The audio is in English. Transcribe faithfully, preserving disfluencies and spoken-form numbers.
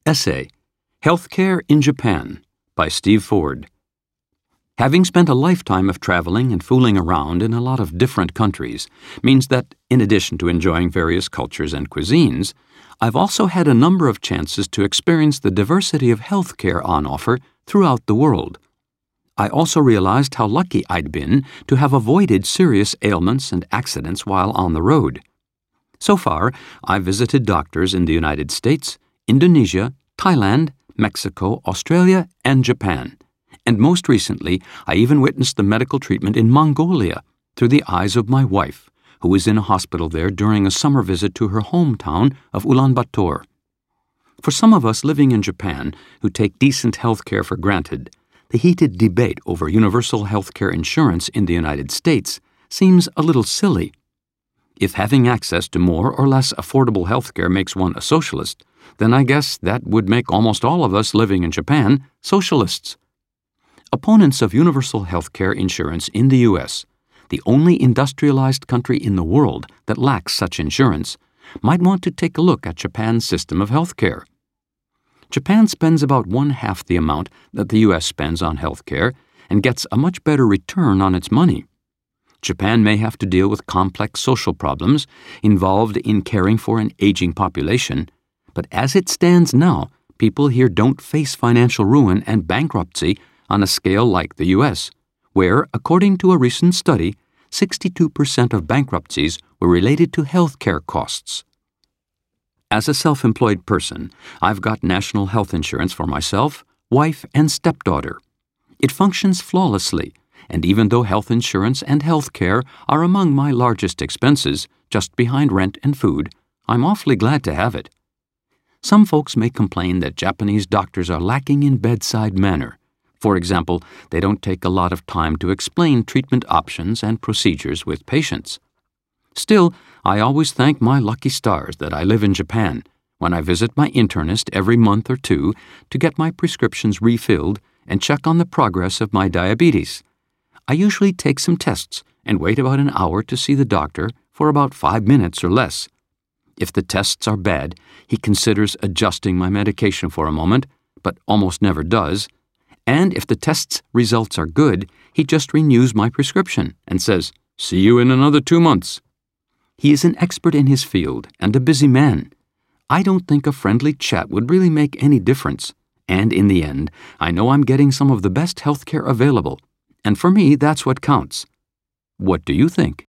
Essay, Healthcare in Japan, by Steve Ford. Having spent a lifetime of traveling and fooling around in a lot of different countries means that, in addition to enjoying various cultures and cuisines, I've also had a number of chances to experience the diversity of healthcare on offer throughout the world. I also realized how lucky I'd been to have avoided serious ailments and accidents while on the road. So far, I've visited doctors in the United States, Indonesia, Thailand, Mexico, Australia, and Japan. And most recently, I even witnessed the medical treatment in Mongolia through the eyes of my wife, who was in a hospital there during a summer visit to her hometown of Ulaanbaatar. For some of us living in Japan who take decent health care for granted, the heated debate over universal health care insurance in the United States seems a little silly. If having access to more or less affordable health care makes one a socialist, then I guess that would make almost all of us living in Japan socialists. Opponents of universal health care insurance in the U S, the only industrialized country in the world that lacks such insurance, might want to take a look at Japan's system of health care. Japan spends about one-half the amount that the U S spends on health care and gets a much better return on its money. Japan may have to deal with complex social problems involved in caring for an aging population, but as it stands now, people here don't face financial ruin and bankruptcy on a scale like the U S, where, according to a recent study, sixty-two percent of bankruptcies were related to health care costs. As a self-employed person, I've got national health insurance for myself, wife, and stepdaughter. It functions flawlessly, and even though health insurance and health care are among my largest expenses, just behind rent and food, I'm awfully glad to have it. Some folks may complain that Japanese doctors are lacking in bedside manner. For example, they don't take a lot of time to explain treatment options and procedures with patients. Still, I always thank my lucky stars that I live in Japan when I visit my internist every month or two to get my prescriptions refilled and check on the progress of my diabetes. I usually take some tests and wait about an hour to see the doctor for about five minutes or less. If the tests are bad, he considers adjusting my medication for a moment, but almost never does. And if the test's results are good, he just renews my prescription and says, "See you in another two months." He is an expert in his field and a busy man. I don't think a friendly chat would really make any difference. And in the end, I know I'm getting some of the best health care available. And for me, that's what counts. What do you think?